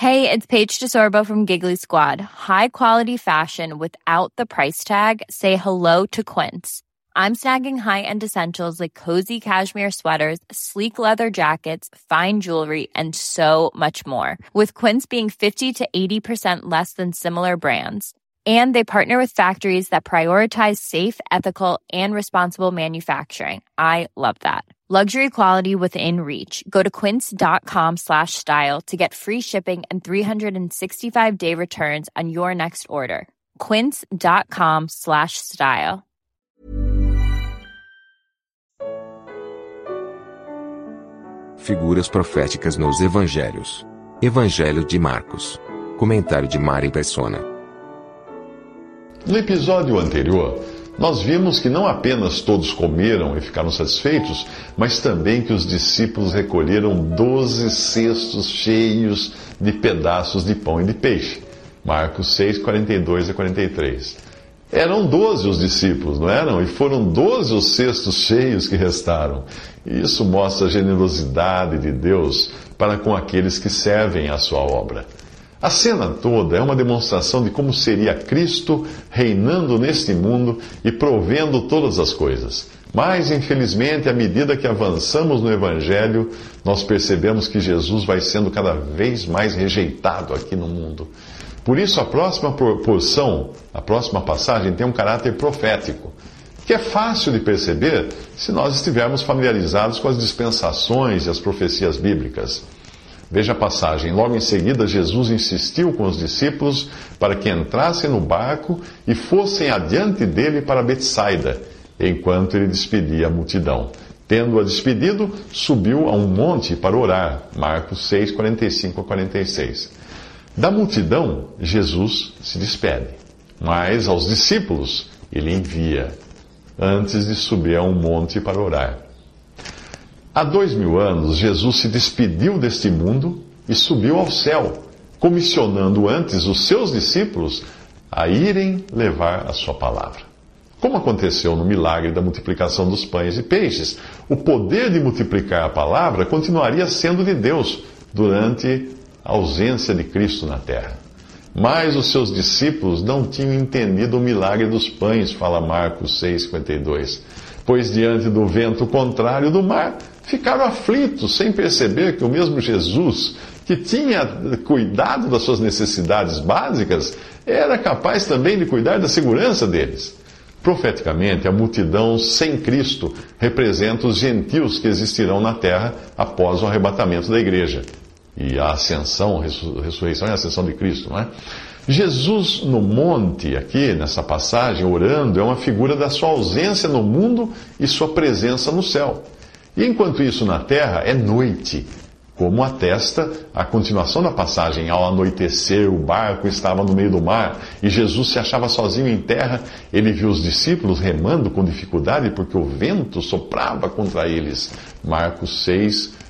Hey, it's Paige DeSorbo from Giggly Squad. High quality fashion without the price tag. Say hello to Quince. I'm snagging high-end essentials like cozy cashmere sweaters, sleek leather jackets, fine jewelry, and so much more. With Quince being 50 to 80% less than similar brands. And they partner with factories that prioritize safe, ethical, and responsible manufacturing. I love that. Luxury quality within reach. Go to quince.com/style to get free shipping and 365-day returns on your next order. Quince.com/style. Figuras proféticas nos Evangelhos. Evangelho de Marcos. Comentário de Mari Persona. No episódio anterior, nós vimos que não apenas todos comeram e ficaram satisfeitos, mas também que os discípulos recolheram 12 cestos cheios de pedaços de pão e de peixe. Marcos 6, 42 a 43. Eram 12 os discípulos, não eram? E foram 12 os cestos cheios que restaram. E isso mostra a generosidade de Deus para com aqueles que servem a sua obra. A cena toda é uma demonstração de como seria Cristo reinando neste mundo e provendo todas as coisas. Mas, infelizmente, à medida que avançamos no Evangelho, nós percebemos que Jesus vai sendo cada vez mais rejeitado aqui no mundo. Por isso, a próxima porção, a próxima passagem, tem um caráter profético, que é fácil de perceber se nós estivermos familiarizados com as dispensações e as profecias bíblicas. Veja a passagem. Logo em seguida, Jesus insistiu com os discípulos para que entrassem no barco e fossem adiante dele para Betsaida, enquanto ele despedia a multidão. Tendo-a despedido, subiu a um monte para orar. Marcos 6, 45 a 46. Da multidão, Jesus se despede, mas aos discípulos ele envia, antes de subir a um monte para orar. Há 2000 anos, Jesus se despediu deste mundo e subiu ao céu, comissionando antes os seus discípulos a irem levar a sua palavra. Como aconteceu no milagre da multiplicação dos pães e peixes, o poder de multiplicar a palavra continuaria sendo de Deus durante a ausência de Cristo na terra. Mas os seus discípulos não tinham entendido o milagre dos pães, fala Marcos 6,52. Pois diante do vento contrário do mar, ficaram aflitos, sem perceber que o mesmo Jesus, que tinha cuidado das suas necessidades básicas, era capaz também de cuidar da segurança deles. Profeticamente, a multidão sem Cristo representa os gentios que existirão na terra após o arrebatamento da igreja. E a ascensão, ressurreição e ascensão de Cristo, não é? Jesus no monte, aqui nessa passagem, orando, é uma figura da sua ausência no mundo e sua presença no céu. E enquanto isso na terra é noite, como atesta a continuação da passagem. Ao anoitecer, o barco estava no meio do mar e Jesus se achava sozinho em terra. Ele viu os discípulos remando com dificuldade porque o vento soprava contra eles. Marcos 6,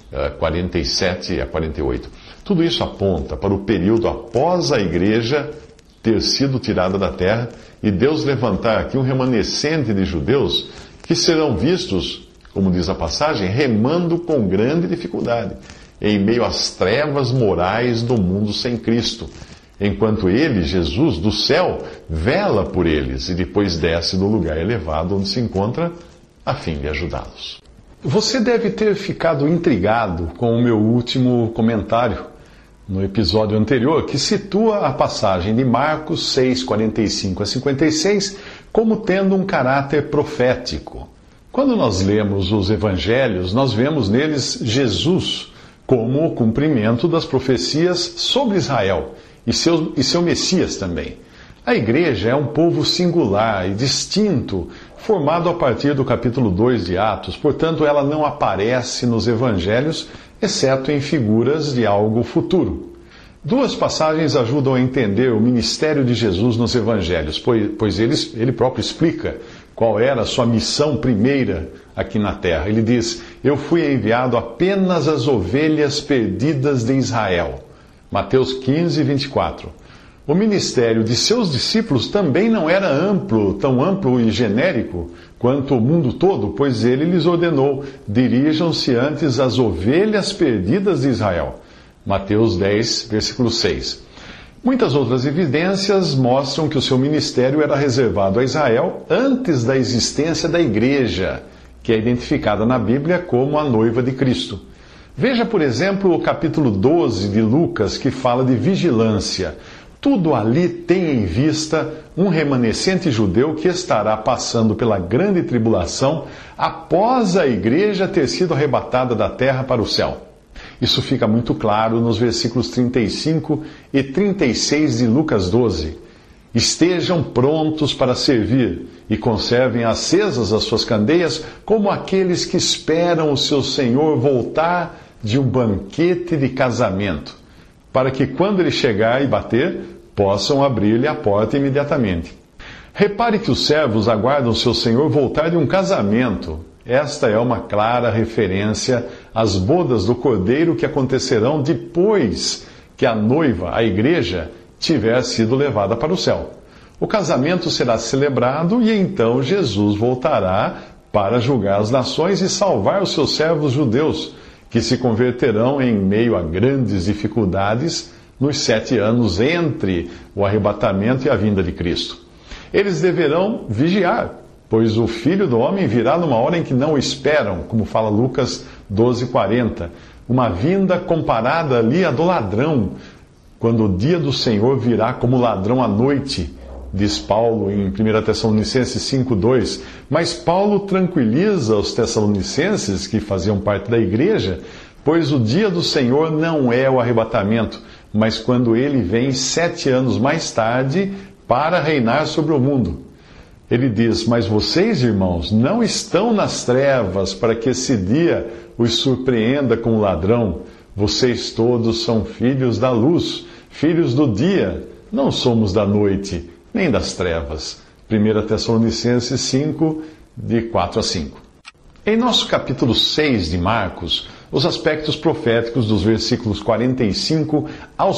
47 a 48. Tudo isso aponta para o período após a igreja ter sido tirada da terra e Deus levantar aqui um remanescente de judeus que serão vistos, como diz a passagem, remando com grande dificuldade, em meio às trevas morais do mundo sem Cristo, enquanto ele, Jesus, do céu, vela por eles e depois desce do lugar elevado onde se encontra a fim de ajudá-los. Você deve ter ficado intrigado com o meu último comentário no episódio anterior, que situa a passagem de Marcos 6, 45 a 56 como tendo um caráter profético. Quando nós lemos os evangelhos, nós vemos neles Jesus como o cumprimento das profecias sobre Israel e seu Messias também. A igreja é um povo singular e distinto, formado a partir do capítulo 2 de Atos, portanto ela não aparece nos evangelhos, exceto em figuras de algo futuro. Duas passagens ajudam a entender o ministério de Jesus nos evangelhos, pois ele próprio explica qual era a sua missão primeira aqui na terra. Ele diz: eu fui enviado apenas às ovelhas perdidas de Israel. Mateus 15, 24. O ministério de seus discípulos também não era tão amplo e genérico quanto o mundo todo, pois ele lhes ordenou: dirijam-se antes às ovelhas perdidas de Israel. Mateus 10, versículo 6. Muitas outras evidências mostram que o seu ministério era reservado a Israel antes da existência da igreja, que é identificada na Bíblia como a noiva de Cristo. Veja, por exemplo, o capítulo 12 de Lucas, que fala de vigilância. Tudo ali tem em vista um remanescente judeu que estará passando pela grande tribulação após a igreja ter sido arrebatada da terra para o céu. Isso fica muito claro nos versículos 35 e 36 de Lucas 12. Estejam prontos para servir e conservem acesas as suas candeias, como aqueles que esperam o seu Senhor voltar de um banquete de casamento, para que quando ele chegar e bater, possam abrir-lhe a porta imediatamente. Repare que os servos aguardam seu Senhor voltar de um casamento. Esta é uma clara referência às bodas do Cordeiro que acontecerão depois que a noiva, a igreja, tiver sido levada para o céu. O casamento será celebrado e então Jesus voltará para julgar as nações e salvar os seus servos judeus, que se converterão em meio a grandes dificuldades nos 7 anos entre o arrebatamento e a vinda de Cristo. Eles deverão vigiar, pois o Filho do Homem virá numa hora em que não o esperam, como fala Lucas 12:40, uma vinda comparada ali à do ladrão, quando o dia do Senhor virá como ladrão à noite, diz Paulo em 1 Tessalonicenses 5:2. Mas Paulo tranquiliza os tessalonicenses, que faziam parte da igreja, pois o dia do Senhor não é o arrebatamento, mas quando ele vem 7 anos mais tarde para reinar sobre o mundo. Ele diz: mas vocês, irmãos, não estão nas trevas para que esse dia os surpreenda como ladrão. Vocês todos são filhos da luz, filhos do dia. Não somos da noite, nem das trevas. 1 Tessalonicenses 5, de 4 a 5. Em nosso capítulo 6 de Marcos, os aspectos proféticos dos versículos 45 ao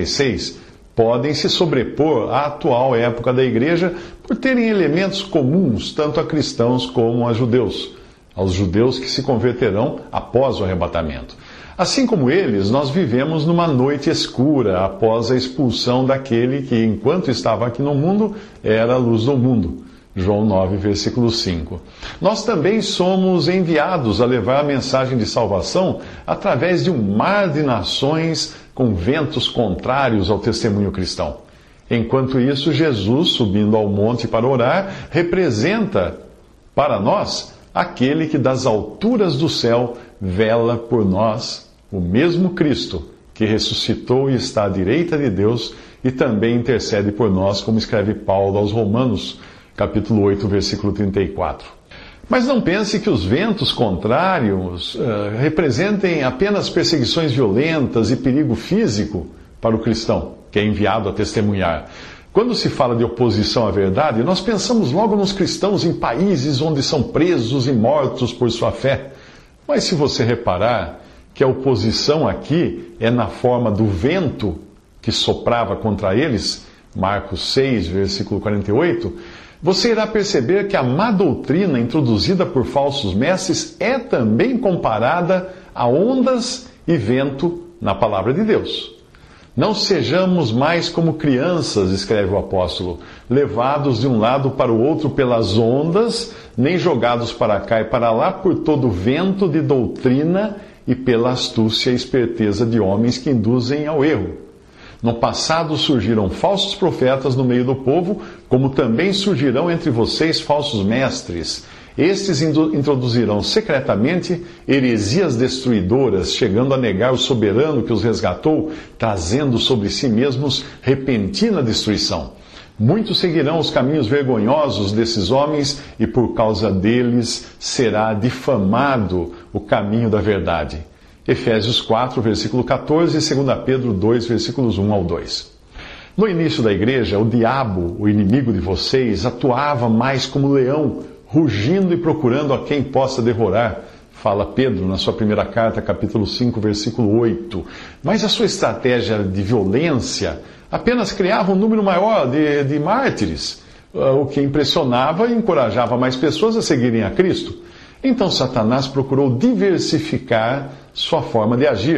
56 podem se sobrepor à atual época da igreja por terem elementos comuns tanto a cristãos como a judeus, aos judeus que se converterão após o arrebatamento. Assim como eles, nós vivemos numa noite escura após a expulsão daquele que, enquanto estava aqui no mundo, era a luz do mundo. João 9, versículo 5. Nós também somos enviados a levar a mensagem de salvação através de um mar de nações com ventos contrários ao testemunho cristão. Enquanto isso, Jesus, subindo ao monte para orar, representa para nós aquele que das alturas do céu vela por nós, o mesmo Cristo que ressuscitou e está à direita de Deus e também intercede por nós, como escreve Paulo aos Romanos, capítulo 8, versículo 34. Mas não pense que os ventos contrários representem apenas perseguições violentas e perigo físico para o cristão, que é enviado a testemunhar. Quando se fala de oposição à verdade, nós pensamos logo nos cristãos em países onde são presos e mortos por sua fé. Mas se você reparar que a oposição aqui é na forma do vento que soprava contra eles, Marcos 6, versículo 48, você irá perceber que a má doutrina introduzida por falsos mestres é também comparada a ondas e vento na palavra de Deus. Não sejamos mais como crianças, escreve o apóstolo, levados de um lado para o outro pelas ondas, nem jogados para cá e para lá por todo vento de doutrina e pela astúcia e esperteza de homens que induzem ao erro. No passado surgiram falsos profetas no meio do povo, como também surgirão entre vocês falsos mestres. Estes introduzirão secretamente heresias destruidoras, chegando a negar o soberano que os resgatou, trazendo sobre si mesmos repentina destruição. Muitos seguirão os caminhos vergonhosos desses homens e por causa deles será difamado o caminho da verdade. Efésios 4, versículo 14 e 2 Pedro 2, versículos 1 ao 2. No início da igreja, o diabo, o inimigo de vocês, atuava mais como leão, rugindo e procurando a quem possa devorar. Fala Pedro na sua primeira carta, capítulo 5, versículo 8. Mas a sua estratégia de violência apenas criava um número maior de mártires, o que impressionava e encorajava mais pessoas a seguirem a Cristo. Então Satanás procurou diversificar sua forma de agir,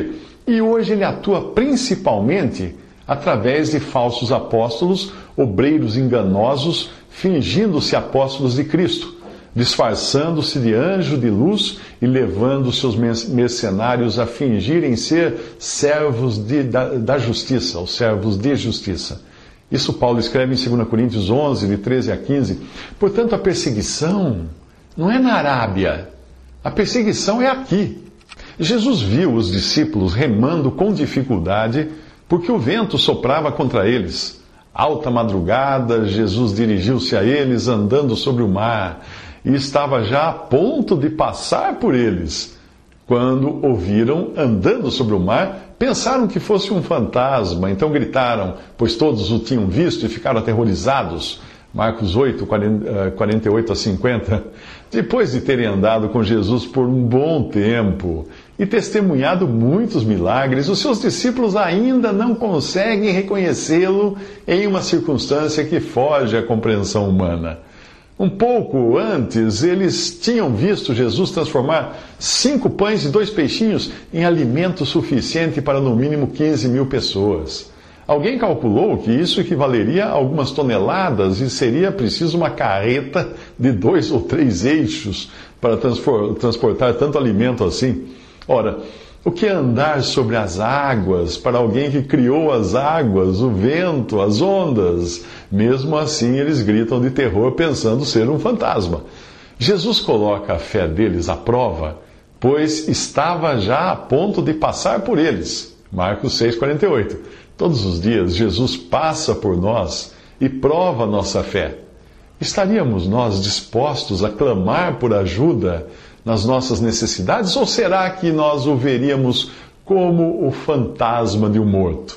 E hoje ele atua principalmente através de falsos apóstolos, obreiros enganosos, fingindo-se apóstolos de Cristo, disfarçando-se de anjo de luz e levando seus mercenários a fingirem ser servos da justiça, ou servos de justiça. Isso Paulo escreve em 2 Coríntios 11, de 13 a 15. Portanto, a perseguição não é na Arábia, a perseguição é aqui. Jesus viu os discípulos remando com dificuldade porque o vento soprava contra eles. Alta madrugada, Jesus dirigiu-se a eles andando sobre o mar e estava já a ponto de passar por eles. Quando ouviram andando sobre o mar, pensaram que fosse um fantasma, então gritaram, pois todos o tinham visto e ficaram aterrorizados. Marcos 8, 48 a 50. Depois de terem andado com Jesus por um bom tempo e testemunhado muitos milagres, os seus discípulos ainda não conseguem reconhecê-lo em uma circunstância que foge à compreensão humana. Um pouco antes, eles tinham visto Jesus transformar 5 pães e 2 peixinhos em alimento suficiente para no mínimo 15.000 pessoas. Alguém calculou que isso equivaleria a algumas toneladas e seria preciso uma carreta de 2 ou 3 eixos para transportar tanto alimento assim. Ora, o que é andar sobre as águas para alguém que criou as águas, o vento, as ondas? Mesmo assim, eles gritam de terror pensando ser um fantasma. Jesus coloca a fé deles à prova, pois estava já a ponto de passar por eles. Marcos 6,48. Todos os dias, Jesus passa por nós e prova nossa fé. Estaríamos nós dispostos a clamar por ajuda nas nossas necessidades, ou será que nós o veríamos como o fantasma de um morto?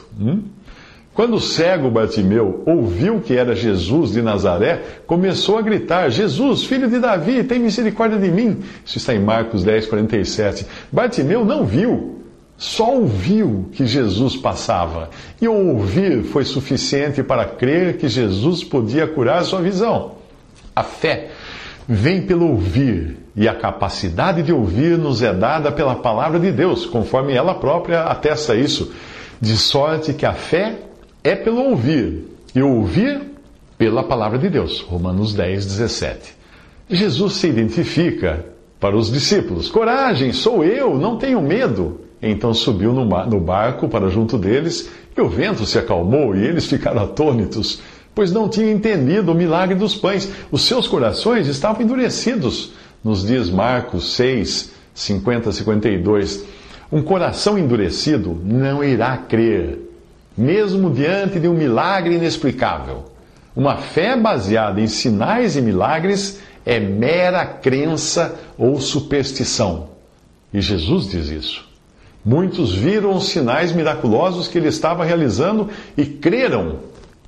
Quando o cego Bartimeu ouviu que era Jesus de Nazaré, começou a gritar, Jesus, filho de Davi, tem misericórdia de mim. Isso está em Marcos 10,47. Bartimeu não viu, só ouviu que Jesus passava. E o ouvir foi suficiente para crer que Jesus podia curar sua visão. A fé vem pelo ouvir, e a capacidade de ouvir nos é dada pela palavra de Deus, conforme ela própria atesta isso, de sorte que a fé é pelo ouvir, e o ouvir pela palavra de Deus. Romanos 10,17. Jesus se identifica para os discípulos. Coragem, sou eu, não tenho medo. Então subiu no barco para junto deles, e o vento se acalmou, e eles ficaram atônitos, pois não tinham entendido o milagre dos pães. Os seus corações estavam endurecidos. Nos diz Marcos 6, 50 a 52. Um coração endurecido não irá crer, mesmo diante de um milagre inexplicável. Uma fé baseada em sinais e milagres é mera crença ou superstição. E Jesus diz isso. Muitos viram os sinais miraculosos que ele estava realizando e creram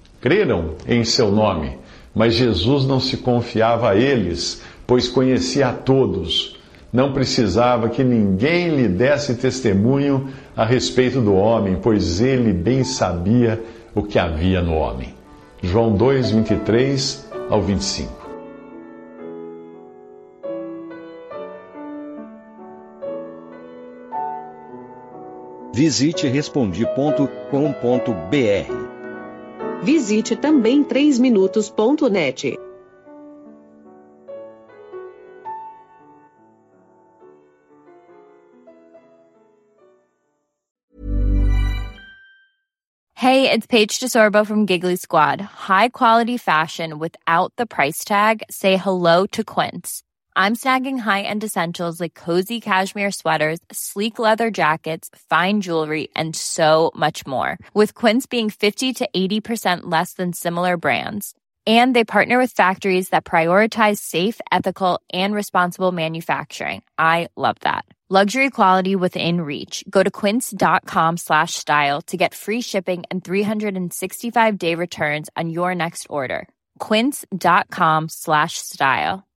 em seu nome. Mas Jesus não se confiava a eles, pois conhecia a todos. Não precisava que ninguém lhe desse testemunho a respeito do homem, pois ele bem sabia o que havia no homem. João 2, 23 ao 25. Visite Respondi.com.br. Visite também 3minutos.net. Hey, it's Paige DeSorbo from Giggly Squad. High quality fashion without the price tag. Say hello to Quince. I'm snagging high-end essentials like cozy cashmere sweaters, sleek leather jackets, fine jewelry, and so much more. With Quince being 50 to 80% less than similar brands. And they partner with factories that prioritize safe, ethical, and responsible manufacturing. I love that. Luxury quality within reach. Go to quince.com/style to get free shipping and 365-day returns on your next order. Quince.com/style.